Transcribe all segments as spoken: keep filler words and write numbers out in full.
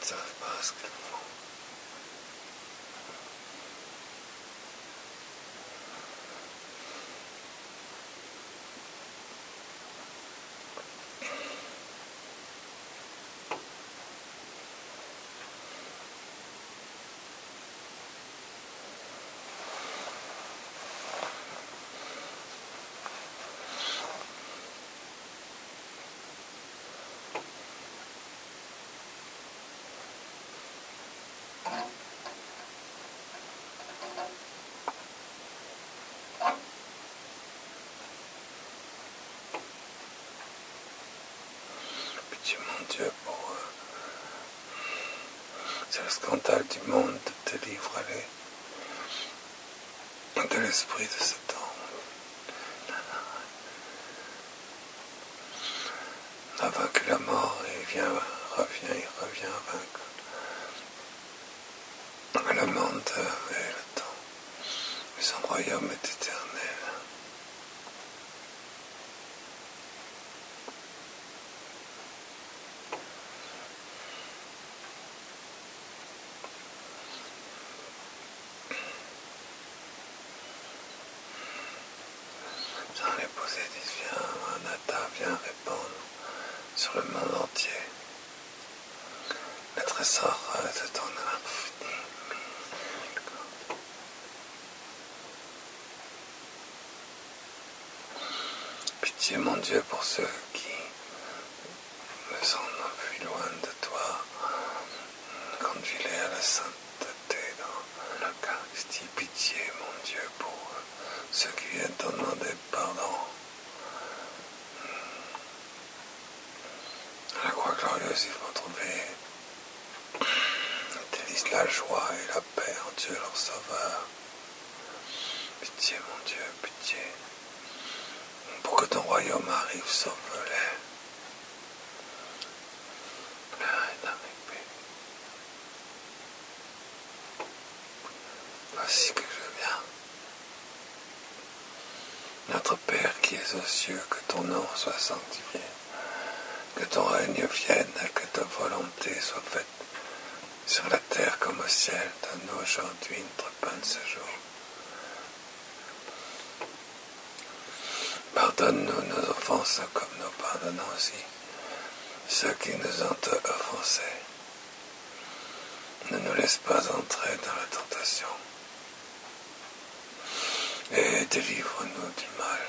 ça se passe calmement. Pitié, mon Dieu, pour eux. C'est le scandale du monde de délivrer de l'esprit de Satan. On a vaincu la mort et il vient, revient, il revient vaincre le monde et le temps. Mais son royaume est éternel. Sans les poser, disent, viens, Anata, viens répandre sur le monde entier le trésor de ton infini. Pitié, mon Dieu, pour ceux qui me sont enfuis loin de toi. Conduis-les à la sainteté dans l'Eucharistie. Pitié, mon Dieu, pour ceux qui viennent te demander pardon. À la croix glorieuse, ils vont trouver délice, la joie et la paix en Dieu leur Sauveur. Pitié, mon Dieu, pitié. Pour que ton royaume arrive, sauve-les. L'heure est arrivée. Voici que je viens. Notre Père qui es aux cieux, que ton nom soit sanctifié. Que ton règne vienne, que ta volonté soit faite sur la terre comme au ciel. Donne-nous aujourd'hui notre pain de ce jour. Pardonne-nous nos offenses comme nous pardonnons aussi ceux qui nous ont offensés. Ne nous laisse pas entrer dans la tentation et délivre-nous du mal.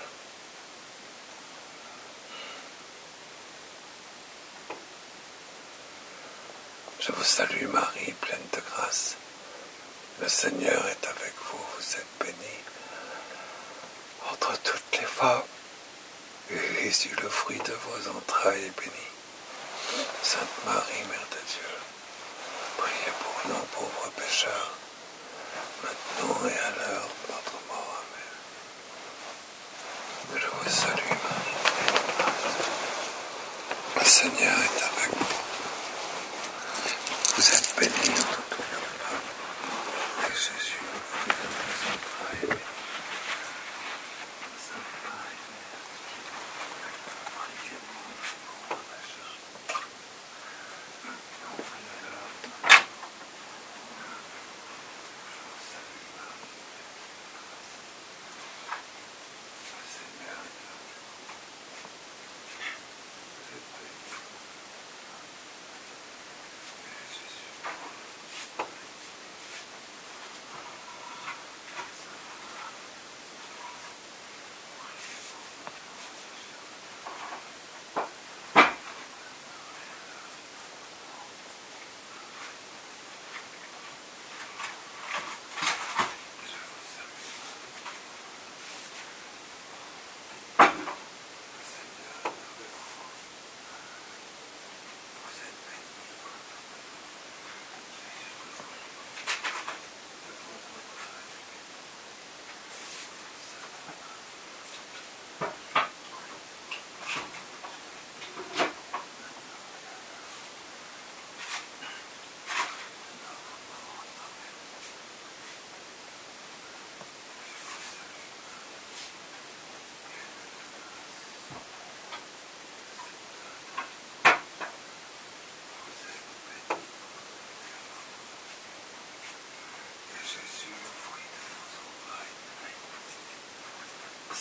Je vous salue Marie, pleine de grâce. Le Seigneur est avec vous, vous êtes bénie entre toutes les femmes, et Jésus, le fruit de vos entrailles, est béni. Sainte Marie, Mère de Dieu, priez pour nous pauvres pécheurs, maintenant et à l'heure de notre mort. Amen. Je vous salue Marie, pleine de grâce. Le Seigneur est avec vous. Vous êtes bénie entre toutes les femmes, et Jésus, le fruit de vos entrailles, est béni. Sainte Marie, Mère de Dieu, priez pour nous pauvres pécheurs, maintenant et à l'heure de notre mort. Je vous salue Marie,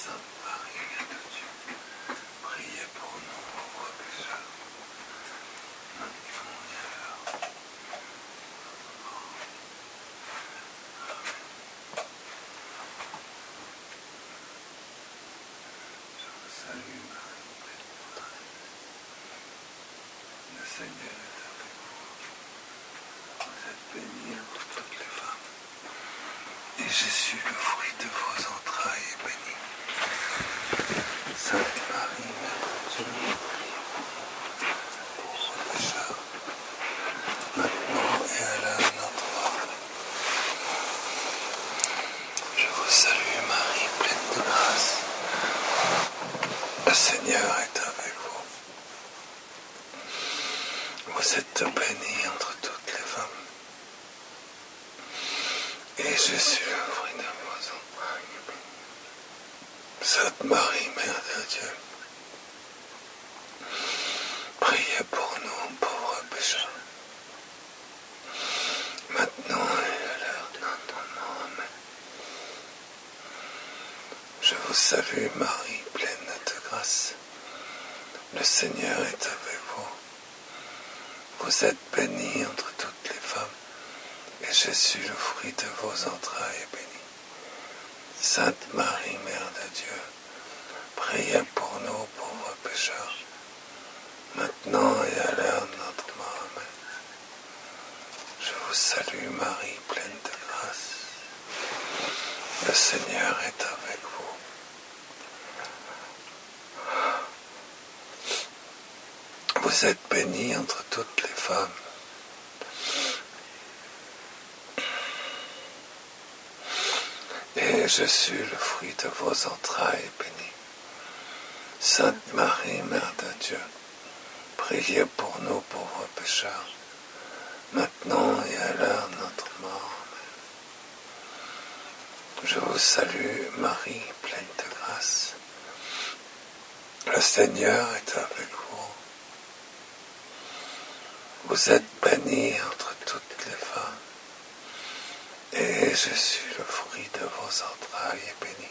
Sainte Marie, Mère de Dieu, priez pour nous pauvres pécheurs, maintenant et à l'heure de notre mort. Je vous salue Marie, pleine de grâce. Le Seigneur est avec vous. Vous êtes bénie entre toutes les femmes. Et Jésus, le fruit de vos entrailles, est béni. Sainte Marie, Mère de Dieu, pauvres pécheurs, maintenant et à l'heure de notre mort. Je vous salue Marie, pleine de grâce. Le Seigneur est avec vous. Vous êtes bénie entre toutes les femmes. Et Jésus, le fruit de vos entrailles, est béni. Sainte Marie, Mère de Dieu, priez pour nous, pauvres pécheurs, maintenant et à l'heure de notre mort. Amen. Je vous salue Marie, pleine de grâce. Le Seigneur est avec vous. Vous êtes bénie entre toutes les femmes, et Jésus, le fruit de vos entrailles, est béni. Sainte Marie, Mère de Dieu, priez pour nous, pauvres pécheurs, maintenant et à l'heure de notre mort. Amen. Je vous salue Marie, pleine de grâce. Le Seigneur est avec vous. Vous êtes bénie entre toutes les femmes. Et Jésus, le fruit de vos entrailles, est béni. Sainte Marie, Mère de Dieu, priez pour nous pauvres pécheurs, maintenant et à l'heure de notre mort. Amen. Je vous salue Marie, pleine de grâce. Le Seigneur est avec vous. Vous êtes bénie entre toutes les femmes. Et Jésus, le fruit de vos entrailles, est béni.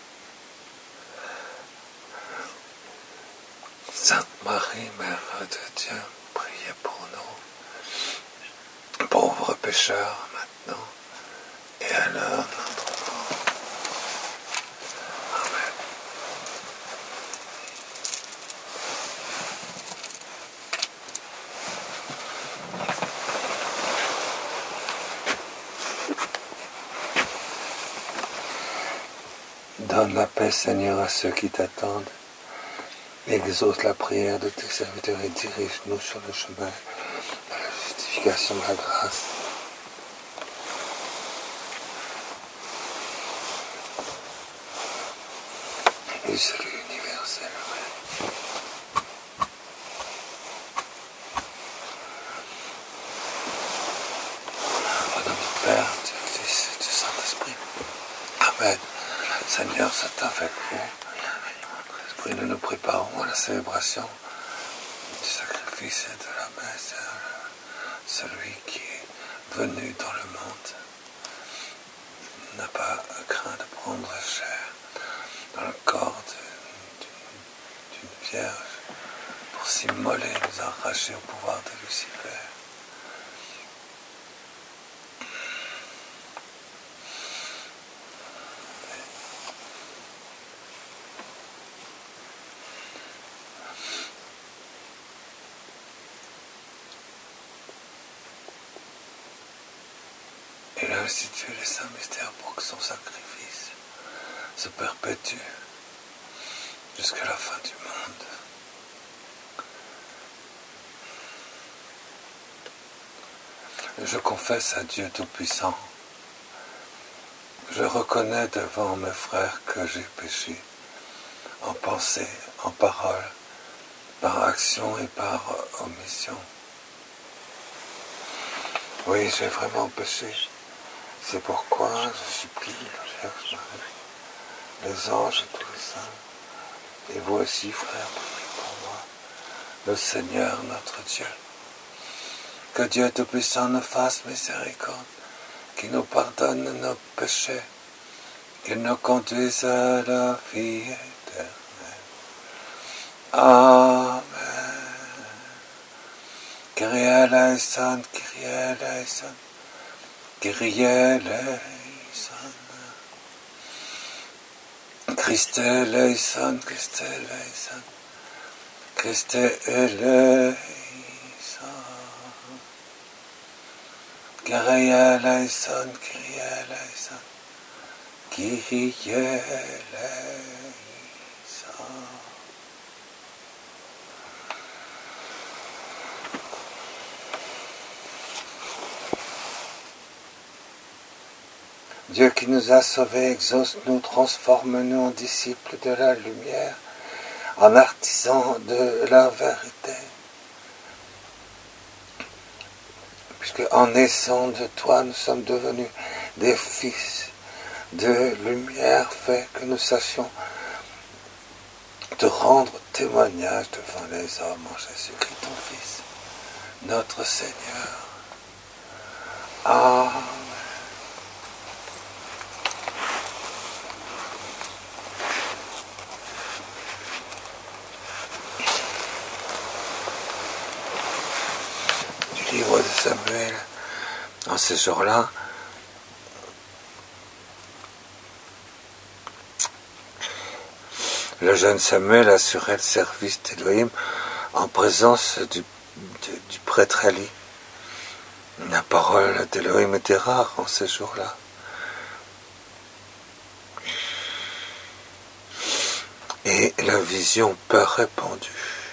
Sainte Marie, Mère de Dieu, priez pour nous, pauvres pécheurs, maintenant et à l'heure de notre mort. Amen. Donne la paix, Seigneur, à ceux qui t'attendent. Exauce la prière de tes serviteurs et dirige-nous sur le chemin de la justification de la grâce. Et du salut universel. Amen. Au nom du Père, du Fils et du Saint-Esprit. Amen. Seigneur, c'est avec vous. Esprit, nous nous préparons à la célébration du sacrifice et de la messe. Celui qui est venu dans le monde n'a pas craint de prendre chair dans le corps d'une, d'une vierge pour s'immoler, nous arracher au pouvoir de Lucifer. Il a institué les saints mystères pour que son sacrifice se perpétue jusqu'à la fin du monde. Je confesse à Dieu Tout-Puissant, je reconnais devant mes frères que j'ai péché, en pensée, en parole, par action et par omission. Oui, j'ai vraiment péché. C'est pourquoi je supplie la Vierge Marie, les anges et tous les saints, et vous aussi, frères, priez pour moi, le Seigneur notre Dieu. Que Dieu Tout-Puissant nous fasse miséricorde, qu'il nous pardonne nos péchés qu'il nous conduise à la vie éternelle. Amen. Kyrie eleison, Kyrie eleison, Kyrie eleison. Christe eleison, Christe eleison, Christe eleison. Kyrie eleison, Kyrie eleison, Kyrie eleison. Dieu qui nous a sauvés, exauce-nous, transforme-nous en disciples de la lumière, en artisans de la vérité. Puisque en naissant de toi, nous sommes devenus des fils de lumière, fait que nous sachions te rendre témoignage devant les hommes en Jésus-Christ, ton Fils, notre Seigneur. Amen. Du livre de Samuel, en ces jours-là, le jeune Samuel assurait le service d'Élohim en présence du, du, du prêtre Élie. La parole d'Élohim était rare en ces jours-là. Et la vision peu répandue.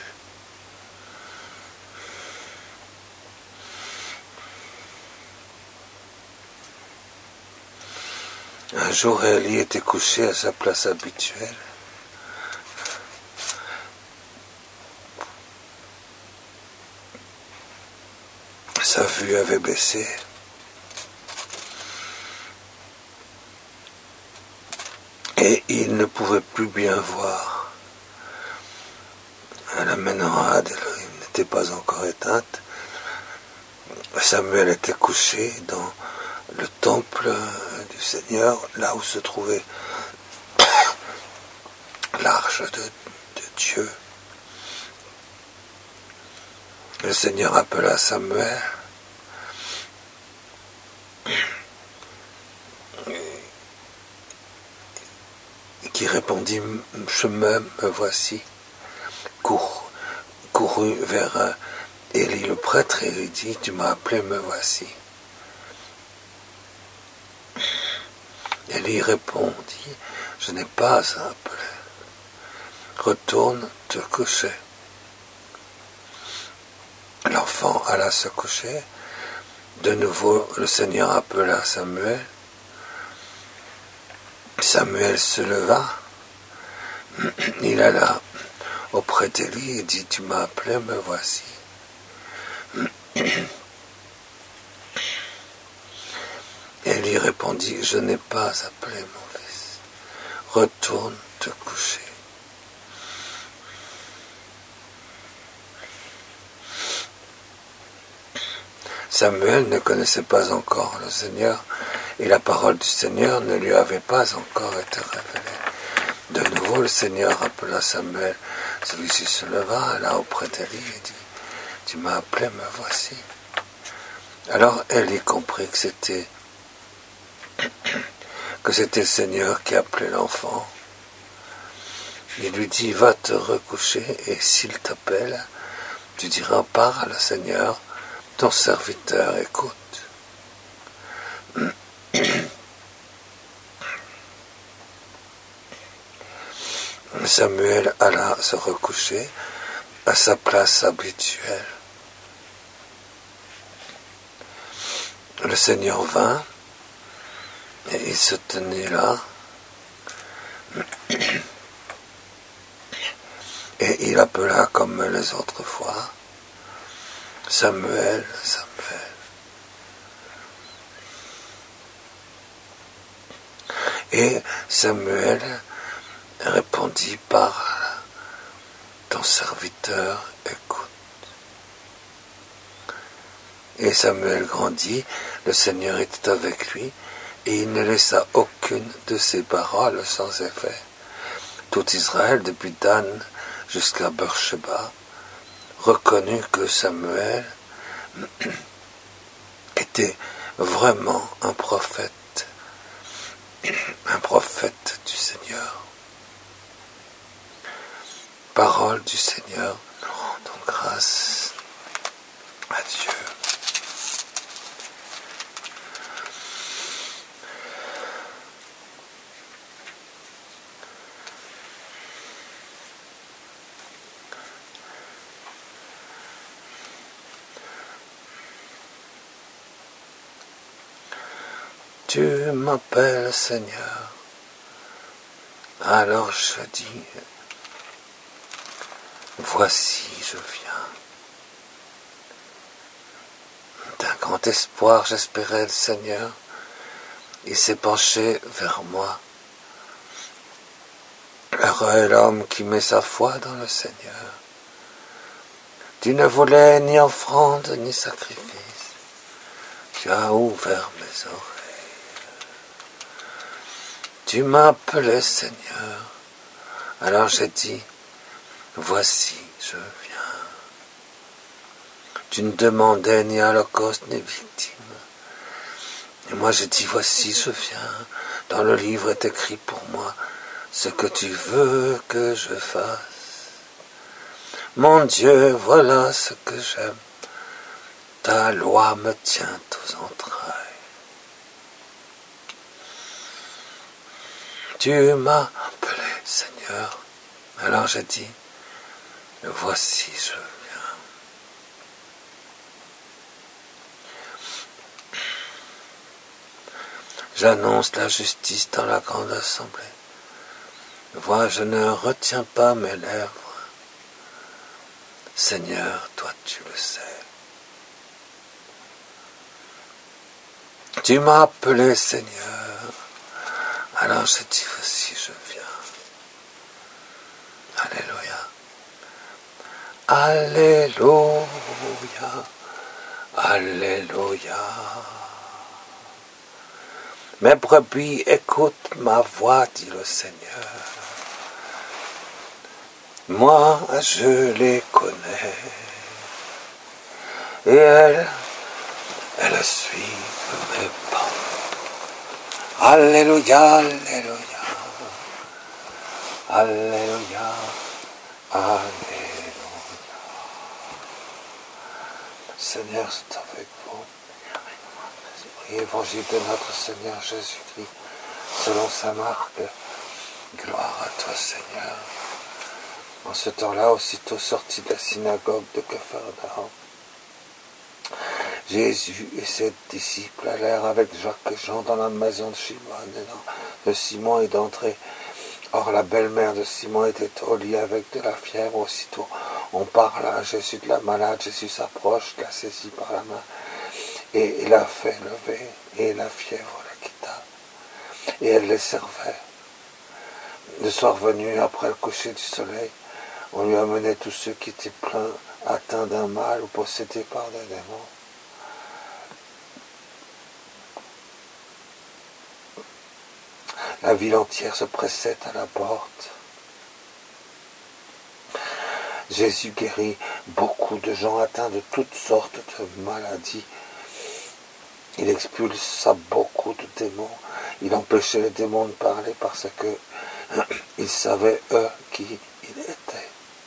Un jour, Élie était couché à sa place habituelle. Sa vue avait baissé. Et il ne pouvait plus bien voir. La menorah d'Élohim n'était pas encore éteinte. Samuel était couché dans le temple du Seigneur, là où se trouvait l'arche de, de Dieu. Le Seigneur appela Samuel. Qui répondit, je me, me voici, cour, courut vers Élie le prêtre et lui dit, tu m'as appelé, me voici. Élie répondit, je n'ai pas appelé, retourne te coucher. L'enfant alla se coucher, de nouveau le Seigneur appela Samuel. Samuel se leva, il alla auprès d'Élie et dit, tu m'as appelé, me voici. Élie répondit, je n'ai pas appelé mon fils, retourne te coucher. Samuel ne connaissait pas encore le Seigneur, et la parole du Seigneur ne lui avait pas encore été révélée. De nouveau, le Seigneur appela Samuel. Celui-ci se leva, alla auprès d'Élie et dit, tu m'as appelé, me voici. Alors Élie comprit que c'était que c'était le Seigneur qui appelait l'enfant. Il lui dit, va te recoucher, et s'il t'appelle, tu diras, parle, Seigneur, ton serviteur écoute. Samuel alla se recoucher à sa place habituelle. Le Seigneur vint et il se tenait là et il appela comme les autres fois, Samuel, Samuel. Et Samuel répondit, parle, ton serviteur écoute. Et Samuel grandit, le Seigneur était avec lui, Et il ne laissa aucune de ses paroles sans effet. Tout Israël, depuis Dan jusqu'à Beersheba, reconnut que Samuel était vraiment un prophète, un prophète du Seigneur. Parole du Seigneur, nous rendons grâce à Dieu. Tu m'appelles Seigneur, alors je dis, voici je viens. D'un grand espoir j'espérais le Seigneur, il s'est penché vers moi. Heureux est l'homme qui met sa foi dans le Seigneur. Tu ne voulais ni offrande ni sacrifice, tu as ouvert mes oreilles. Tu m'as appelé Seigneur, alors j'ai dit, voici je viens. Tu ne demandais ni holocauste ni victime. Et moi j'ai dit, voici je viens. Dans le livre est écrit pour moi ce que tu veux que je fasse. Mon Dieu, voilà ce que j'aime. Ta loi me tient aux entrailles. Tu m'as appelé Seigneur. Alors j'ai dit, voici je viens. J'annonce la justice dans la grande assemblée. Vois, je ne retiens pas mes lèvres. Seigneur, toi tu le sais. Tu m'as appelé Seigneur. Alors je dis, voici je viens. Alléluia. Alléluia. Alléluia. Mes brebis écoutent ma voix, dit le Seigneur. Moi, je les connais. Et elles, elles suivent mes pas. Alléluia, Alléluia. Alléluia. Alléluia. Seigneur, c'est avec vous. Évangile de notre Seigneur Jésus-Christ, selon saint Marc. Gloire à toi, Seigneur. En ce temps-là, aussitôt sorti de la synagogue de Capharnaüm, Jésus et ses disciples allèrent avec Jacques et Jean dans la maison de Simon, de Simon et d'André. Or la belle-mère de Simon était au lit avec de la fièvre. Aussitôt on parla à Jésus de la malade. Jésus s'approche, la saisit par la main et la fait lever, et la fièvre la quitta. Et elle les servait. Le soir venu, après le coucher du soleil, on lui amenait tous ceux qui étaient pleins, atteints d'un mal ou possédés par des démons. La ville entière se pressait à la porte. Jésus guérit beaucoup de gens atteints de toutes sortes de maladies. Il expulsa beaucoup de démons. Il empêchait les démons de parler parce que ils savaient, eux, qui il était.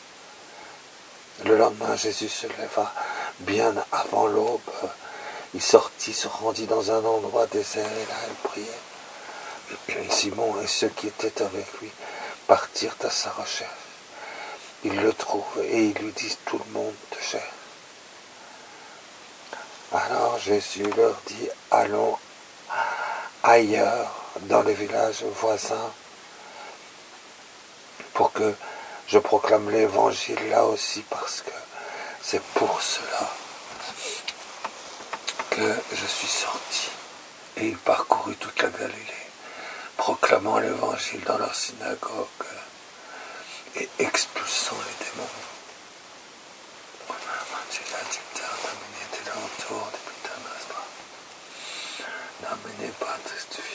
Le lendemain, Jésus se leva bien avant l'aube. Il sortit, se rendit dans un endroit désert et là, il priait. Simon et ceux qui étaient avec lui partirent à sa recherche. Ils le trouvent et ils lui disent, tout le monde te cherche. Alors Jésus leur dit, allons ailleurs dans les villages voisins pour que je proclame l'évangile là aussi, parce que c'est pour cela que je suis sorti. Et il parcourut toute la Galilée, proclamant l'évangile dans leur synagogue et expulsant les démons. N'amenez pas de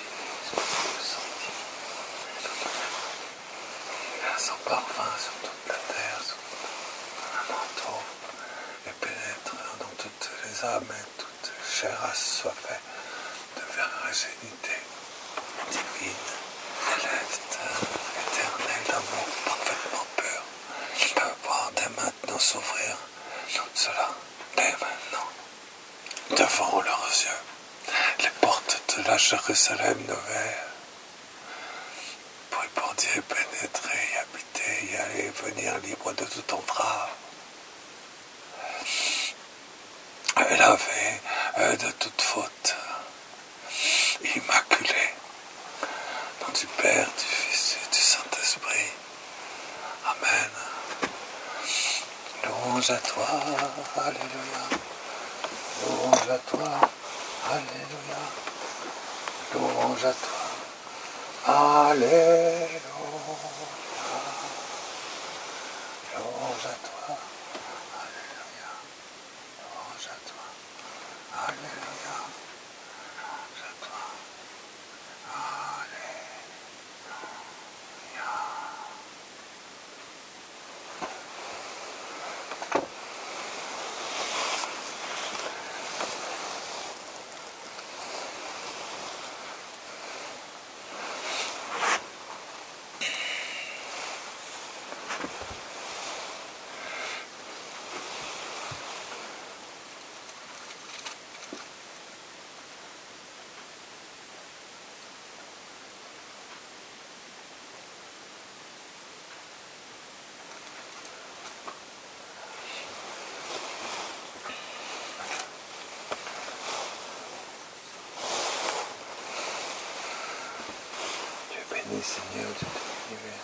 les âmes et toute chair assoiffée de virginité divine, céleste, éternel, d'amour parfaitement pur, peut voir dès maintenant s'ouvrir cela, dès maintenant, devant leurs yeux, les portes de la Jérusalem nouvelle, pour y pendir, pénétrer, y habiter, y aller et venir libre de toute entrave. Lavé de toute faute, immaculé, nom du Père, du Fils et du Saint-Esprit. Amen. Louange à toi, alléluia. Louange à toi, alléluia. Louange à toi, alléluia. Louange à toi, alléluia. Louange à toi, alléluia. Louange à toi, alléluia. Béni Seigneur de l'univers,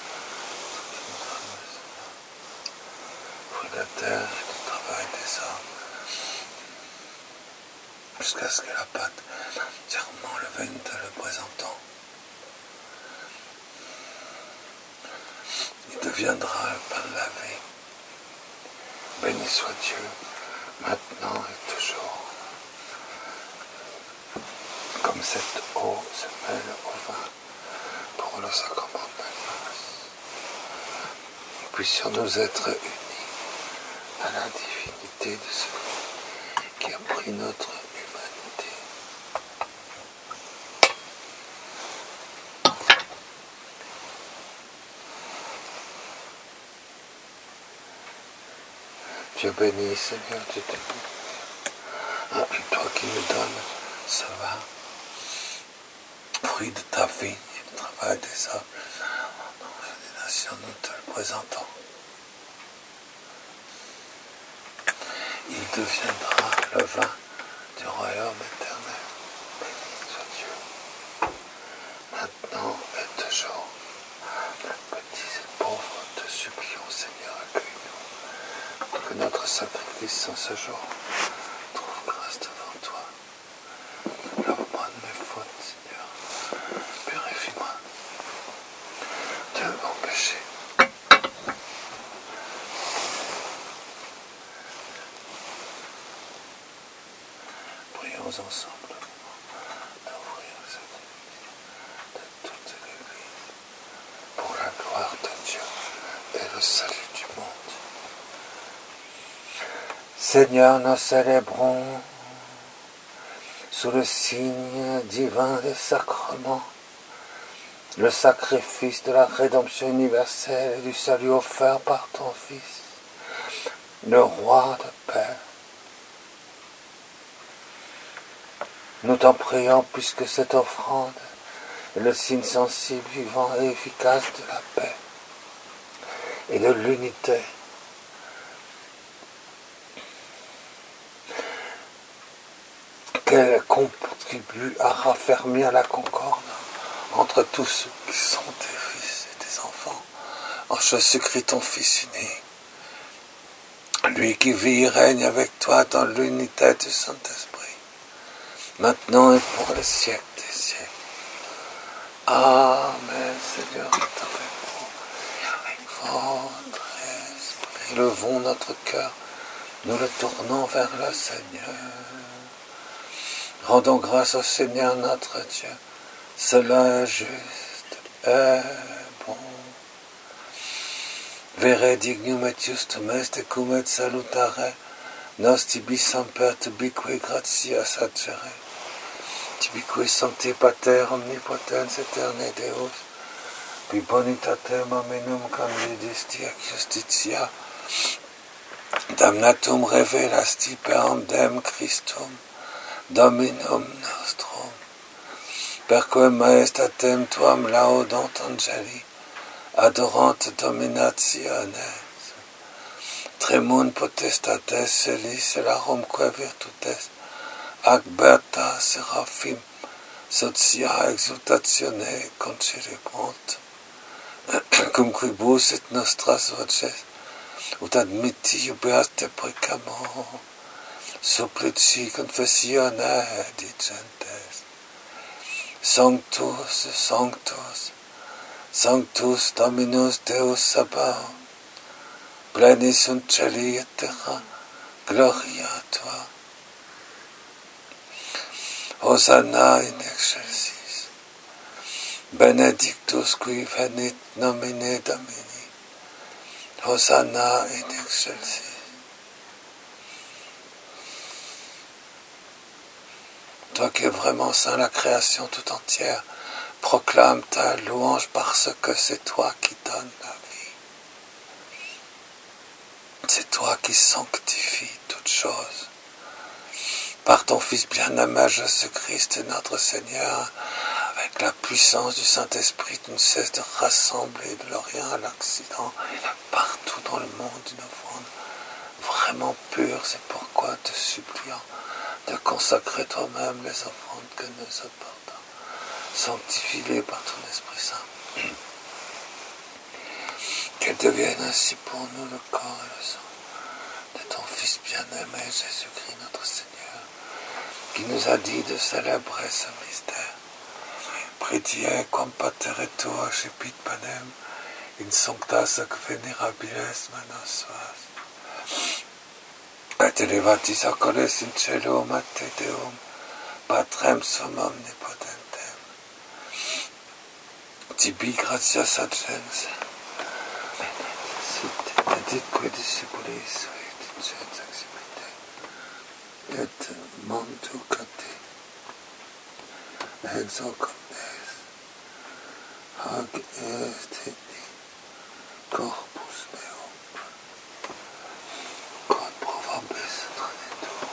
pour la terre et le travail des hommes, jusqu'à ce que la pâte entièrement levée nous te le présentant. Il deviendra le pain de la vie. Béni soit Dieu, maintenant et toujours. Comme cette eau se mêle au vin pour le sacrement de la grâce. Nous puissions nous être unis à la divinité de celui qui a pris notre humanité. Dieu béni, Seigneur, Dieu béni. Toi qui me donnes ce vin, fruit de ta vigne et le travail des hommes, dans les nations, nous te le présentons. Il deviendra le vin du royaume éternel. Béni soit Dieu, maintenant et toujours. Petits et pauvres, te supplions, Seigneur, accueille-nous, que notre sacrifice en ce jour trouve grâce devant toi. Lave-moi de mes fautes, Seigneur, purifie-moi de mon péché. Prions ensemble d'ouvrir cette église, de toute l'église, pour la gloire de Dieu et le salut du monde. Seigneur, nous célébrons sous le signe divin des sacrements le sacrifice de la rédemption universelle et du salut offert par ton Fils, le roi de paix. Nous t'en prions, puisque cette offrande est le signe sensible, vivant et efficace de la paix et de l'unité. Qu'elle contribue à raffermir la concorde entre tous ceux qui sont tes fils et tes enfants, en Jésus-Christ ton Fils unique, lui qui vit et règne avec toi dans l'unité du Saint-Esprit, maintenant et pour les siècles des siècles. Amen. Seigneur, nous t'avons avec votre esprit. Levons notre cœur, nous le tournons vers le Seigneur. Rendons grâce au Seigneur notre Dieu. Cela est juste et bon. Vere dignum et justum est cum et salutare nos tibi semper tubique gratias adjere, tibique sancte pater omnipotens aeterne Deus, qui bonitatem hominum candidis diec justitia, damnatum revelasti per dem Christum, Dominum nostrum, perque maestatem tuam laudant angeli, adorant dominationes, tremunt potestates celis larumque virtutes, ac beata seraphim, socia exultatione concelebrant, cum quibus et nostras voces, ut admitti jubeaste precamor, supplici confessione dicentes, Sanctus, Sanctus, Sanctus Dominus Deus Sabaoth, plenis sunt celi et terra, gloria tua. Hosanna in excelsis, benedictus qui venit nomine Domini, Hosanna in excelsis. Toi qui es vraiment saint, la création tout entière proclame ta louange parce que c'est toi qui donnes la vie. C'est toi qui sanctifies toutes choses. Par ton Fils bien-aimé Jésus-Christ, notre Seigneur, avec la puissance du Saint-Esprit, tu ne cesses de rassembler de l'Orient à l'Occident, partout dans le monde, une offrande vraiment pure. C'est pourquoi te suppliant de consacrer toi-même les offrandes que nous apportons. Sanctifie-les par ton Esprit Saint. Qu'elles deviennent ainsi pour nous le corps et le sang de ton Fils bien-aimé Jésus-Christ notre Seigneur, qui nous a dit de célébrer ce mystère. Predie quam pater et tua scipit panem, in sanctas ac venerabiles manos suas. Et elevatis acoles in cielo mate Deum, Patrem sum omnipotentem. Tibi gratias agens, sit editque discipulis et incens exhibite, et montu cate, exo omnes, hac est in corpus meum, quod provabis traditur.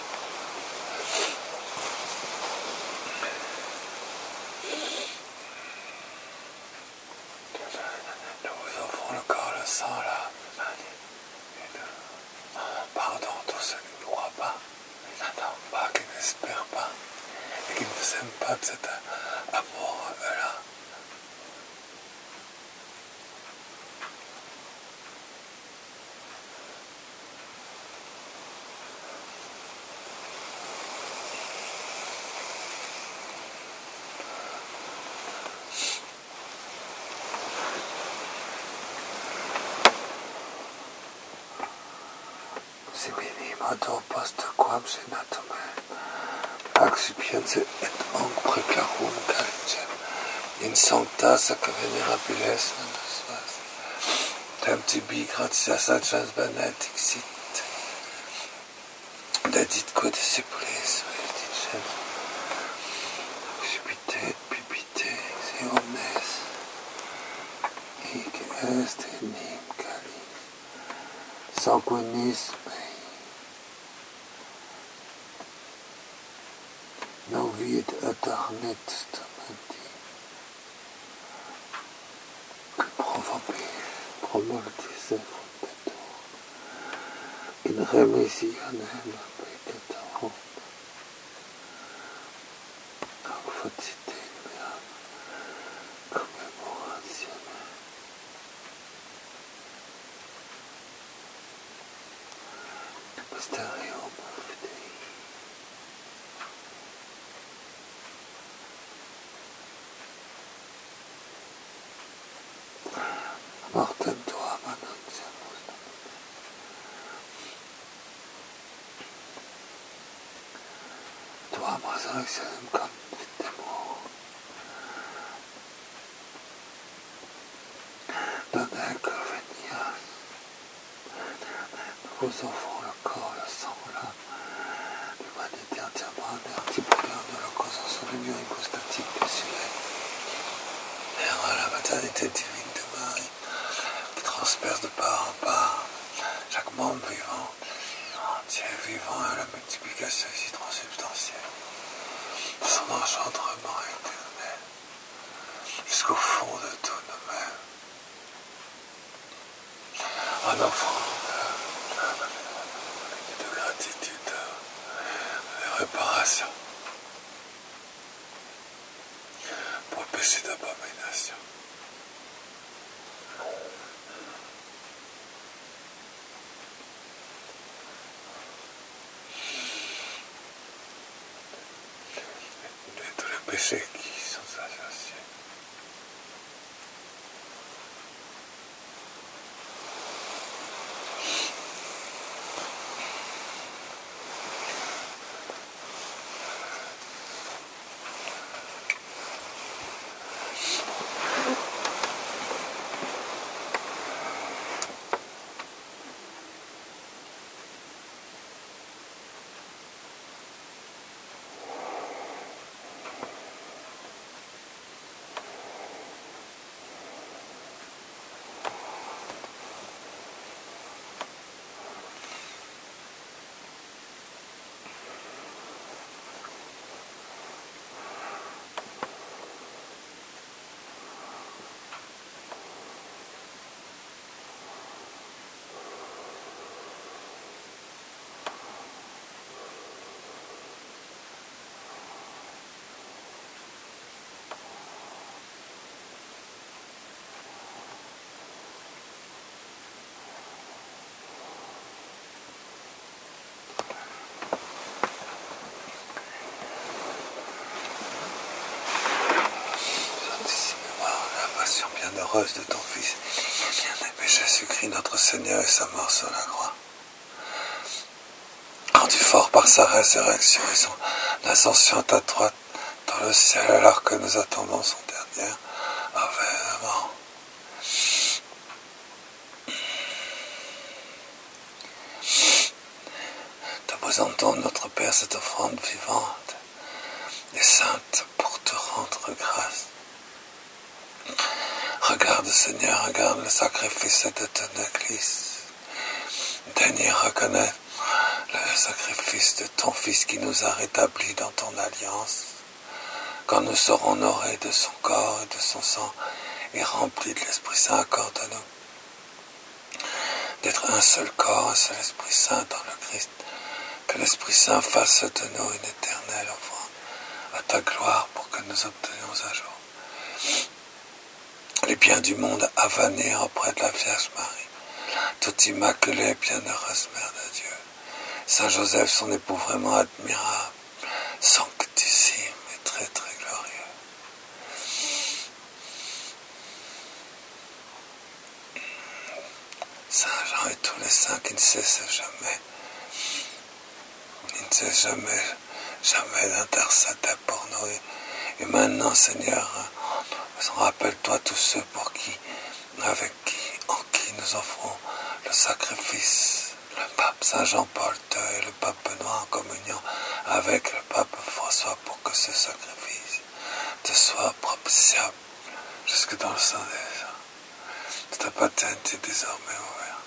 Nous vous offrons le corps, le sang, la et le pardon à tous ceux qui ne croient pas, qui n'attendent pas, qui n'espèrent pas, et qui ne vous aiment pas de cet amour-là. Si minima post quam senatum accipiens et onc preclarum calicem, in sanctas ac venerabiles manos suas, tem tibi gratias agens benedixit, deditque discipulis benedicem, accipite et bibite si omnes, hic est in nim calis, sanguinis mei, novit aeterne testamenti, que provabis promultis et fundetur, in remissionem peccatorum, ac facite in meam commemorationem. Mysterium Fidei. Mortem tuam annunciamus Domine. Tuam resurrectionem confitemur. Donnez que venias. Nous vous offrons le corps, le sang, l'âme réunion hypostatique déchirée. Et alors la maternité divine de Marie, qui transperce de part en part chaque membre vivant, entier vivant à la multiplication ici transubstantielle, de son engendrement éternel, jusqu'au fond de tout nous-mêmes, en offrant de gratitude, de réparation pour le péché d'abomination. Et tous les péchés qui sont associés. Bienheureuse de ton Fils, bien-aimé Jésus-Christ, notre Seigneur, et sa mort sur la croix. Rendu fort par sa résurrection et son ascension à ta droite dans le ciel, alors que nous attendons son dernier avènement. Te présentons, notre Père, cette offrande vivante et sainte pour te rendre grâce. Regarde, Seigneur, regarde le sacrifice de ton Église. Daigne reconnaître le sacrifice de ton Fils qui nous a rétablis dans ton alliance. Quand nous serons honorés de son corps et de son sang et remplis de l'Esprit Saint, accorde-nous d'être un seul corps, un seul Esprit Saint dans le Christ. Que l'Esprit Saint fasse de nous une éternelle offrande à ta gloire pour que nous obtenions un jour les biens du monde à venir auprès de la Vierge Marie, toute immaculée et bienheureuse Mère de Dieu. Saint Joseph, son époux vraiment admirable, sanctissime et très très glorieux. Saint Jean et tous les saints qui ne cessent jamais, ils ne cessent jamais, jamais d'intercéder pour nous. Et, et maintenant, Seigneur, rappelle-toi tous ceux pour qui, avec qui, en qui nous offrons le sacrifice. Le pape Saint Jean-Paul deux et le pape Benoît en communion avec le pape François pour que ce sacrifice te soit propitiable jusque dans le sein des gens. Ta paternité est désormais ouverte.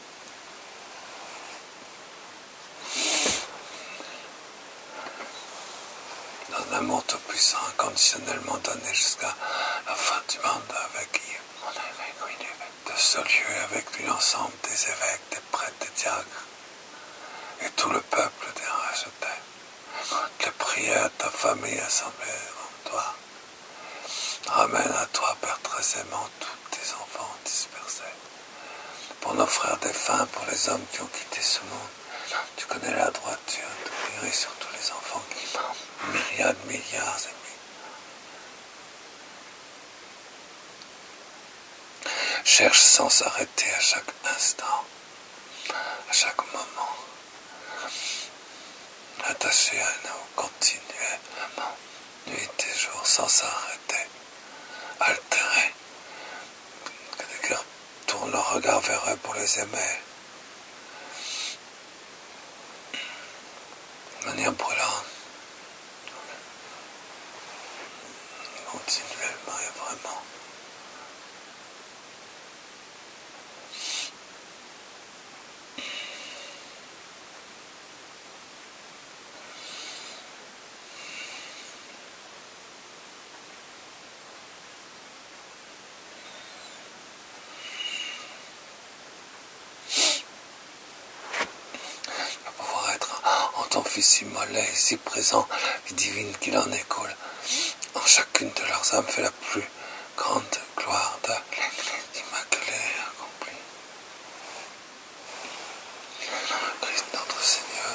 Dans un amour tout-puissant, inconditionnellement donné jusqu'à la fin du monde, avec qui, de ce lieu, avec lui l'ensemble des évêques, des prêtres, des diacres, et tout le peuple des rachetés. Les prières de ta famille assemblée devant toi. Ramène à toi, Père très aimant, tous tes enfants dispersés. Pour nos frères défunts, pour les hommes qui ont quitté ce monde, tu connais la droiture, te prierai sur tous les enfants qui meurent, myriades, milliards et milliards. Cherche sans s'arrêter à chaque instant, à chaque moment, attaché à nous continuellement, nuit et jour, sans s'arrêter, altéré, que des cœurs tournent leur regard vers eux pour les aimer, de manière brûlante, continuellement et vraiment. En ton Fils immolé, ici présent, et divine qu'il en écoule, en chacune de leurs âmes fait la plus grande gloire de l'Église immaculée et accomplie. Christ notre Seigneur.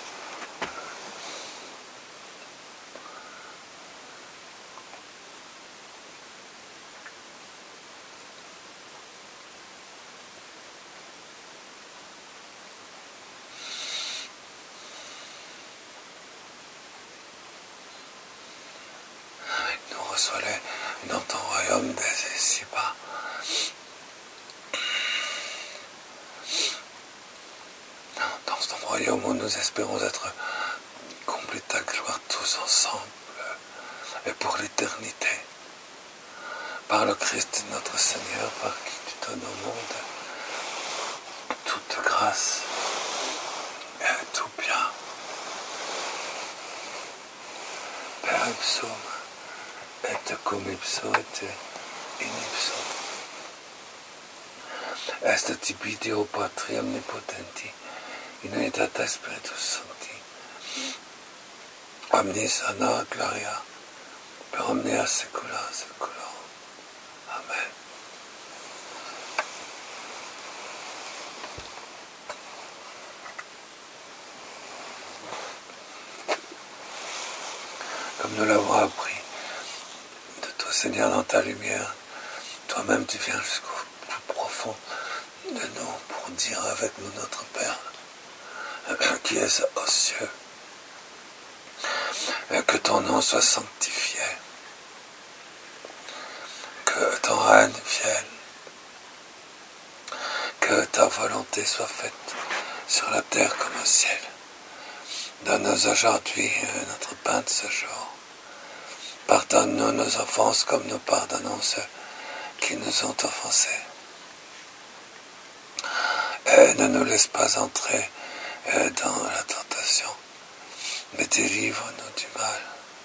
Nous reçois-les dans ton royaume des ici-bas. Dans ton royaume où nous espérons être comblés de ta gloire tous ensemble et pour l'éternité. Par le Christ notre Seigneur, par qui tu donnes au monde toute grâce et tout bien. Per ipsum et cum ipso et in ipso. Est tibi Deo Patri omnipotenti, in unitate Spiritus Sancti, omnis honor gloria, per omnia saecula saeculorum. Amen. Comme nous l'avons appris de toi, Seigneur, dans ta lumière, toi-même tu viens jusqu'au plus profond de nous pour dire avec nous notre Père, qui est aux cieux, que ton nom soit sanctifié, que ton règne vienne, que ta volonté soit faite sur la terre comme au ciel. Donne-nous aujourd'hui notre pain de ce jour. Pardonne-nous nos offenses comme nous pardonnons ceux qui nous ont offensés. Et ne nous laisse pas entrer dans la tentation, mais délivre-nous du mal.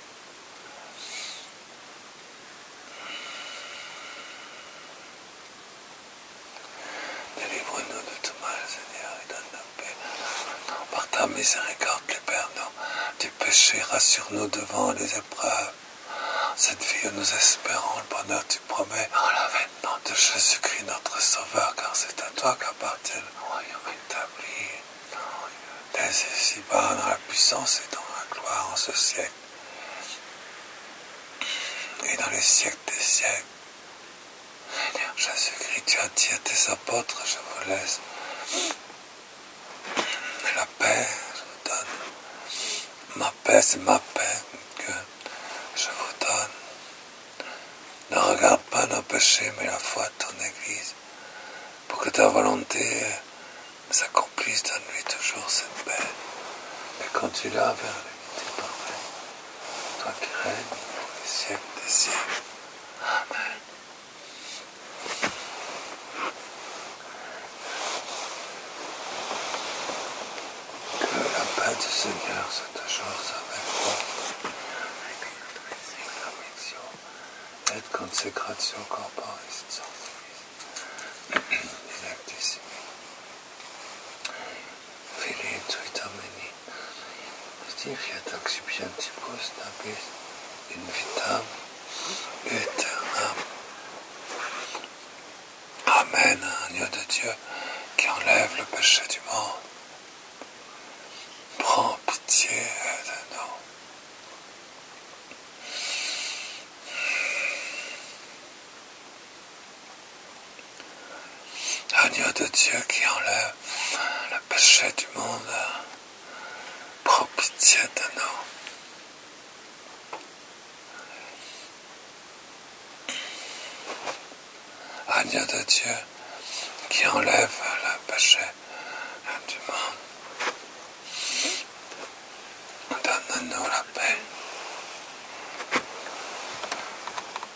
Délivre-nous de tout mal, Seigneur, et donne-nous paix. Par ta miséricorde, libère-nous du péché, rassure-nous devant les épreuves. Cette vie où nous espérons le bonheur, tu promets, en l'avènement de Jésus-Christ, notre Sauveur, car c'est à toi qu'appartient le royaume établi, dès ici-bas, dans la puissance et dans la gloire en ce siècle, et dans les siècles des siècles. Seigneur Jésus-Christ, tu as dit à tes apôtres, je vous laisse la paix, je vous donne. Ma paix, c'est ma paix que je vous donne. Ne regarde pas nos péchés, mais la foi de ton Église, pour que ta volonté s'accomplisse, donne-lui toujours cette paix. Et conduis-la vers l'unité parfaite, toi qui règnes pour les siècles des siècles. Amen. Que la paix du Seigneur soit toujours avec toi. Et consecratio corporis sanctis, electissimi, Filii tui domini, stifiat accipientibus nobis in vitam aeternam. Amen, agneau de Dieu qui enlève le péché du monde. Prends pitié de nous. Agneau de Dieu qui enlève le péché du monde, prends pitié de nous. Agneau de Dieu qui enlève le péché du monde, donne-nous la paix.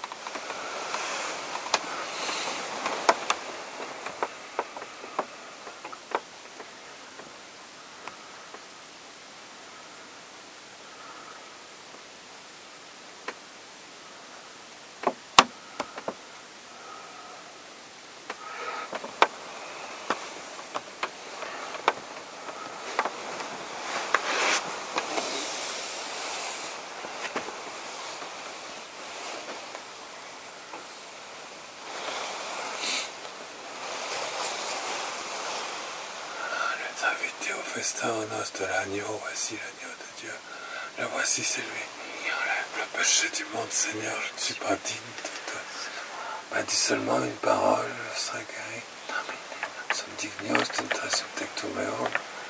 invité au festin aux noces de l'agneau, voici l'agneau de Dieu. Le voici, c'est lui. Le péché du monde, Seigneur, je ne suis pas digne de te. Ben, dis seulement une parole, je serai guéri. Sum dignios tentra subtectum meum.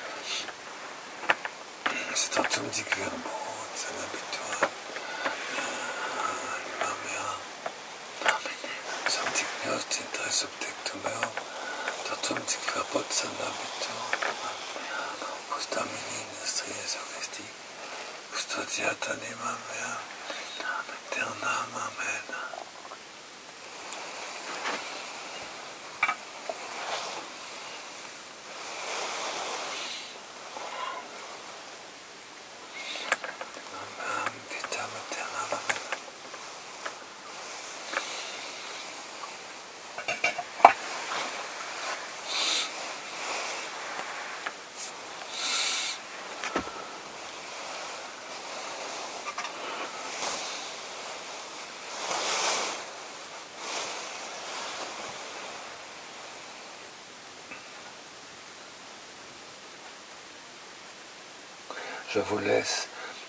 C'est un tum di virbo, c'est l'habitoire. Sum dignios tentra subtectum meum. Tum di virbo, c'est l'habitoire. Ustamini, Nostri Jesu Christi. Custodiat anima mea. Aeternam, amen. Je vous laisse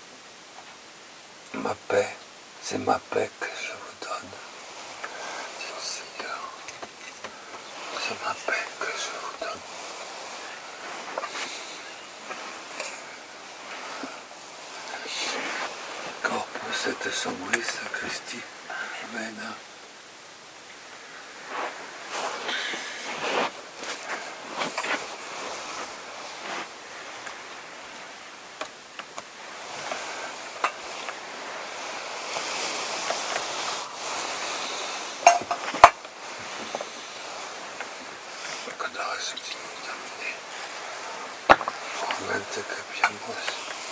ma paix, c'est ma paix que je vous donne. Seigneur, c'est ma paix que je vous donne. Corpus et sombris Christi. Amen. Momente capiamos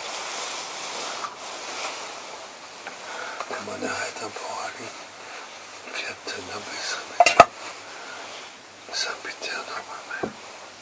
demonare temporali fiat nobis remedium sempiternam amen.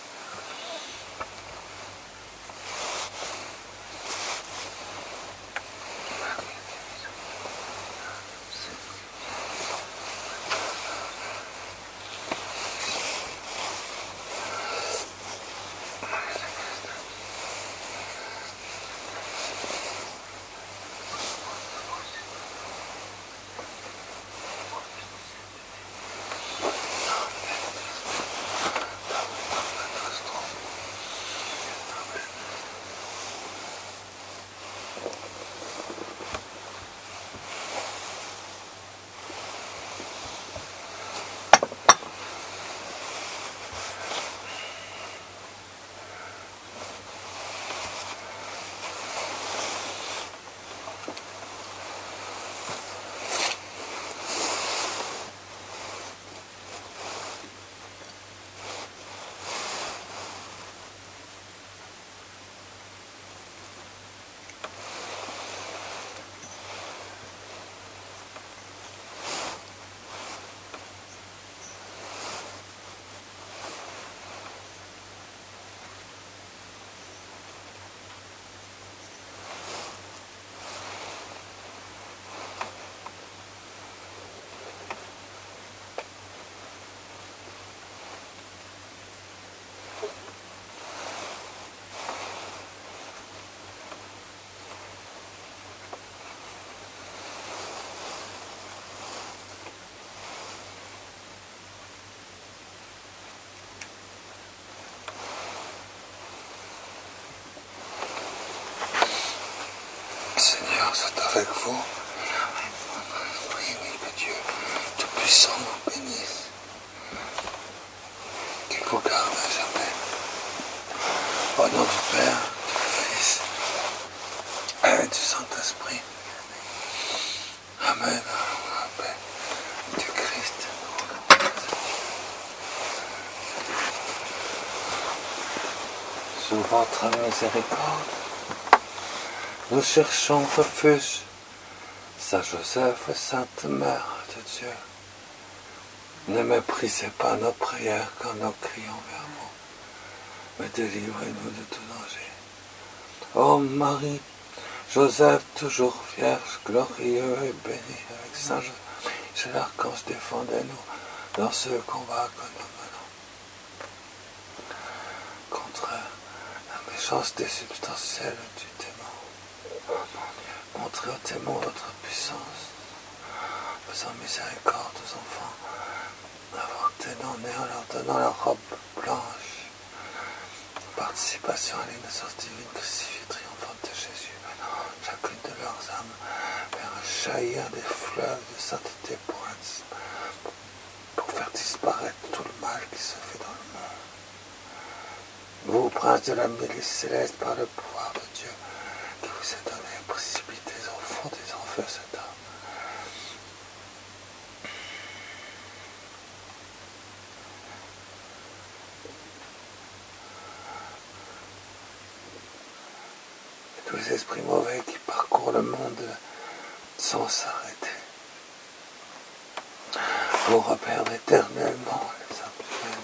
Seigneur, soit avec vous. Priez que Dieu Tout-Puissant vous bénisse, qu'il vous garde à jamais. Au nom du Père, du Fils et du Saint-Esprit. Amen. La paix du Christ. Sous votre miséricorde, nous cherchons refuge. Saint Joseph, Sainte Mère de Dieu, ne méprisez pas nos prières quand nous crions vers vous, mais délivrez-nous de tout danger. Ô Marie, Joseph, toujours vierge, glorieux et béni avec Saint Joseph, c'est l'archange, défendez-nous dans ce combat que nous menons contre la méchanceté substantielle du démon. Montrez au démon votre puissance, faisant miséricorde aux enfants, avortés non-nés en leur donnant la robe blanche. Participation à l'innocence divine crucifiée triomphante de Jésus, maintenant chacune de leurs âmes vers jaillir des fleuves de sainteté pour, pour faire disparaître tout le mal qui se fait dans le monde. Vous, prince de la milice céleste, par le pouvoir de Dieu qui vous est donné, précipitez au fond des enfers cet homme. Tous les esprits mauvais qui parcourent le monde sans s'arrêter vous repèrent éternellement les abstiennent.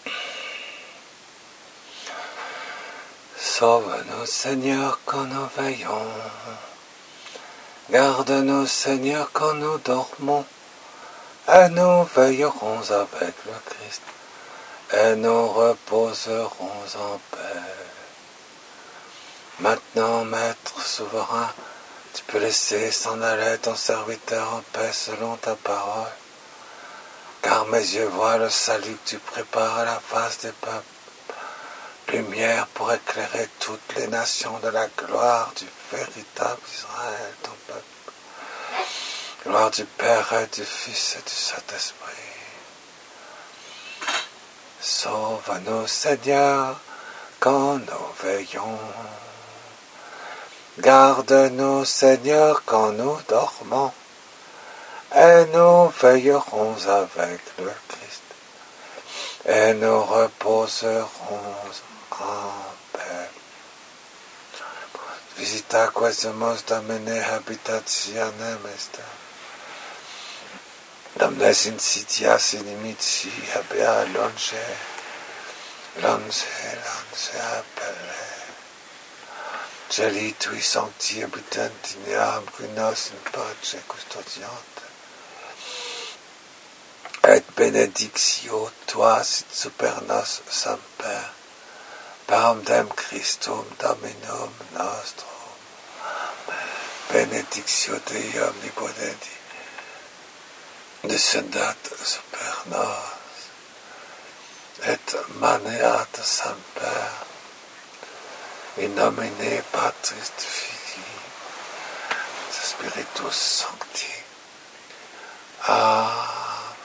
Sauve-nous, Seigneur, quand nous veillons. Garde-nous, Seigneur, quand nous dormons. Et nous veillerons avec le Christ. Et nous reposerons en paix. Maintenant, Maître souverain, tu peux laisser s'en aller ton serviteur en paix selon ta parole. Car mes yeux voient le salut que tu prépares à la face des peuples. Lumière pour éclairer toutes les nations de la gloire du véritable Israël, ton peuple. Gloire du Père et du Fils et du Saint-Esprit. Sauve-nous, Seigneur, quand nous veillons. Garde-nous, Seigneur, quand nous dormons. Et nous veillerons avec le Christ. Et nous reposerons en paix. Visita quesumus Domine habitationem est. Domnes insidias inimici habea longe, longe, longe appelle. Celi tui sancti habitant in eam qui nos in pace custodiant. Et benedictio tua sit super nos semper, param Christum Dominum nostrum. Benedictio Dei omnipotenti, descendat super nos, et maneat semper, in nomine Patris Filii, Spiritus Sancti. Amen.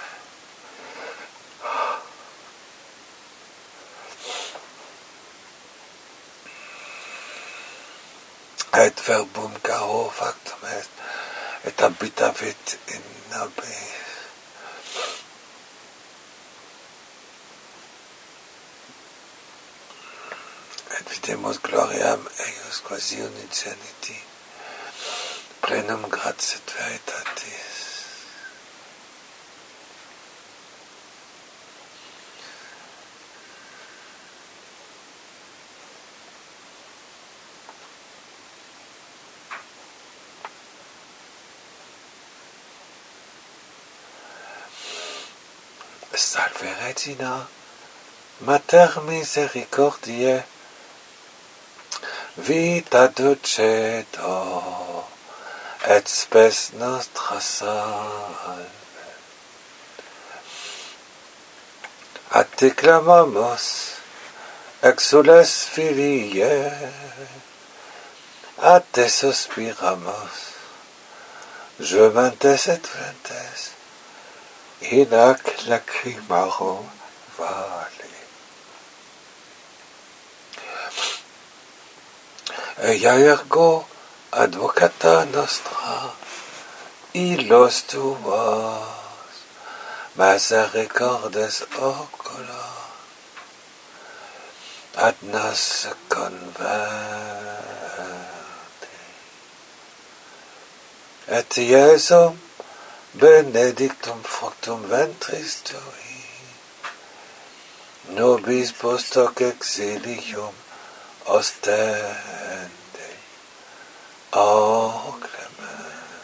Et verbum caro factum est, et habitavit in nobis. Et videmus gloriam eius quasi unigeniti, plenum gratias et veritatis. Salve Regina, Mater misericordiae, vita dulcedo, et spes nostra salve. A te clamamus, exules Filii, a te suspiramus, gementes et flentes, in ac lacrimarum vale. Ea ergo advocata nostra, illos tuos, misericordes ocula, ad nos converte. Et Iesum benedictum fructum ventris tui, nobis post hoc exilium ostende. O clement,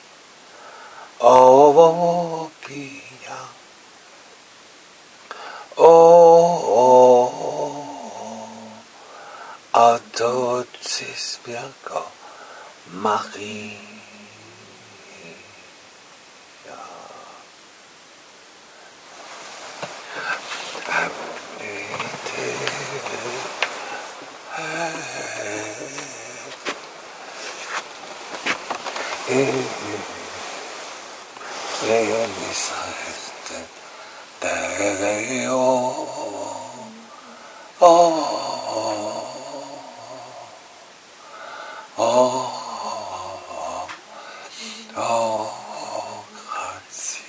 o pia, o a dulcis Virgo Maria. Leonis est Deo, oh, oh, oh, gratia.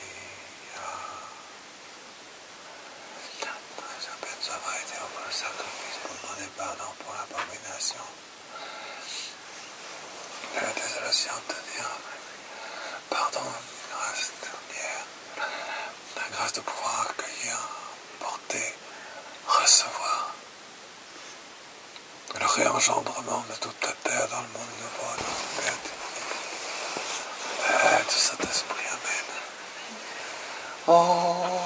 Je pense avoir été au pour le sacrifice, pour demander pardon pour l'abomination. La désolation de Dieu, pardon, grâce dernière, la grâce de pouvoir accueillir, porter recevoir le réengendrement de toute la terre dans le monde nouveau, notre béatitude. Père du Saint-Esprit, Amen. Oh.